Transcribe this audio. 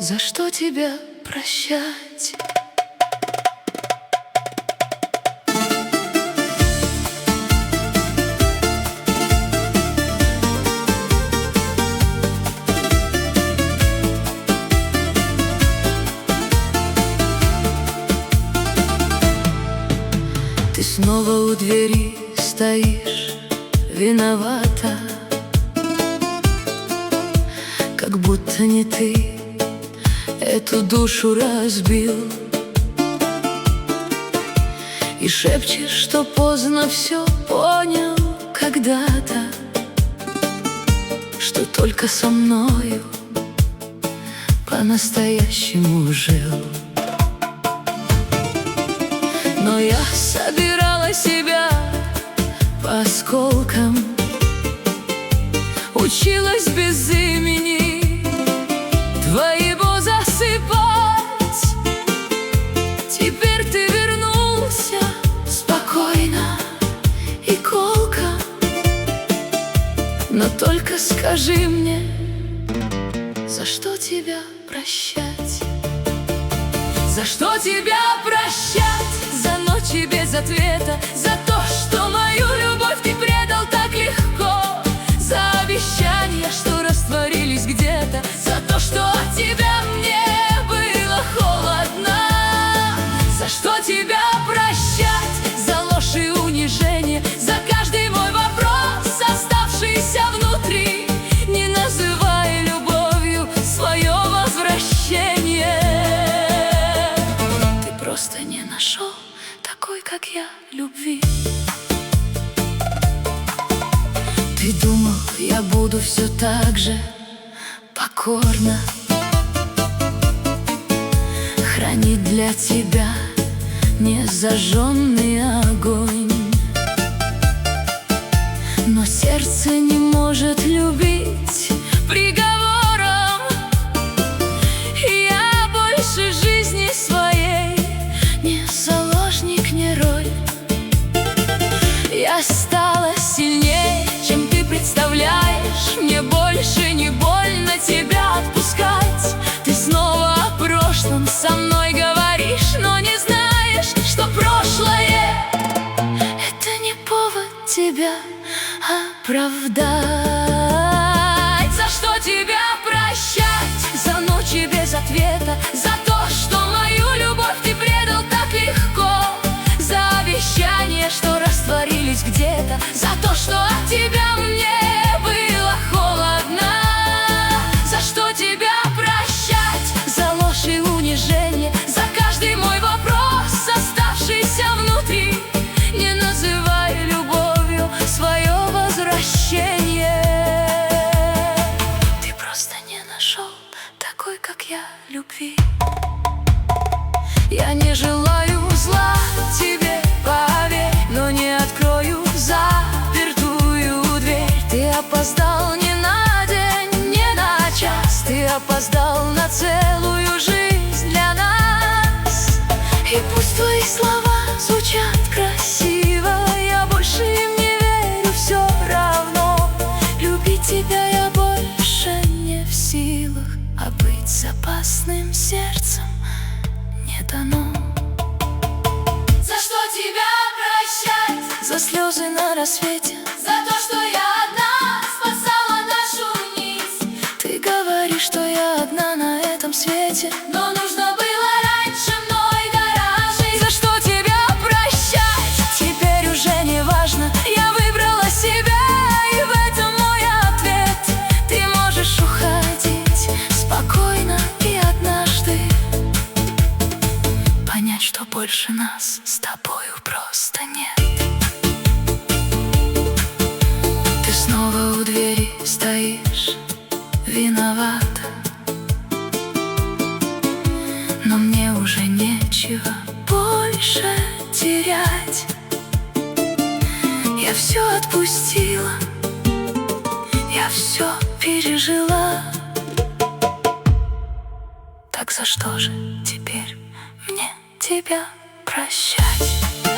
За что тебя прощать? Ты снова у двери стоишь, виновата, как будто не ты эту душу разбил. И шепчешь, что поздно все понял когда-то, что только со мною по-настоящему жил. Но я собирала себя по осколкам, училась без имени твоего засыпать. Теперь ты вернулся спокойно и колко, но только скажи мне, за что тебя прощать? За что тебя прощать? За ночи без ответа, за то, что мою любовь ты предал так легко, за обещания, что растворились где-то, за то, что от тебя мне было холодно. За что тебя прощать? За ложь и унижение, за каждый мой вопрос, оставшийся внутри, не называя любовью свое возвращение. Ты просто не нашел такой, как я, любви. Ты думал, я буду все так же покорно хранить для тебя незажженный огонь. Но сердце не может любить приговором. Я больше жизни своей не заложник, не роль. Я стала сильнее, чем ты представляешь. Мне больше не больно тебя отпускать. Ты снова о прошлом со мной говоришь, но не знаешь, что прошлое — это не повод тебя оправдать. За что тебя прощать? За ночи без ответа, за то, что мою любовь ты предал так легко, за обещания, что растворились где-то, за то, что от тебя мне было холодно. За что тебя прощать? За ложь и унижение, за каждый мой вопрос, оставшийся внутри, не называя любовью свое возвращение. Ты просто не нашел такой, как я, любви. Я не желаю зла тебе, поверь, но не открою запертую дверь. Ты опоздал не на день, не на час, ты опоздал на целую жизнь для нас. И пусть твои слова звучат красиво, я больше им не верю все равно. Любить тебя я больше не в силах, а быть с опасным сердцем не дано. За что тебя прощать? За слезы на рассвете, За то, что я одна спасала нашу нить. ты говоришь, что я одна на этом свете, Но нужно было раньше мной дорожить. за что тебя прощать? Теперь уже не важно, я выбрала себя, и в этом мой ответ. Ты можешь уходить спокойно и однажды понять, что больше нас с тобою просто нет. Ты снова у двери стоишь, виновата, но мне уже нечего больше терять. Я все отпустила, я все пережила. Так за что же теперь мне тебя прощать?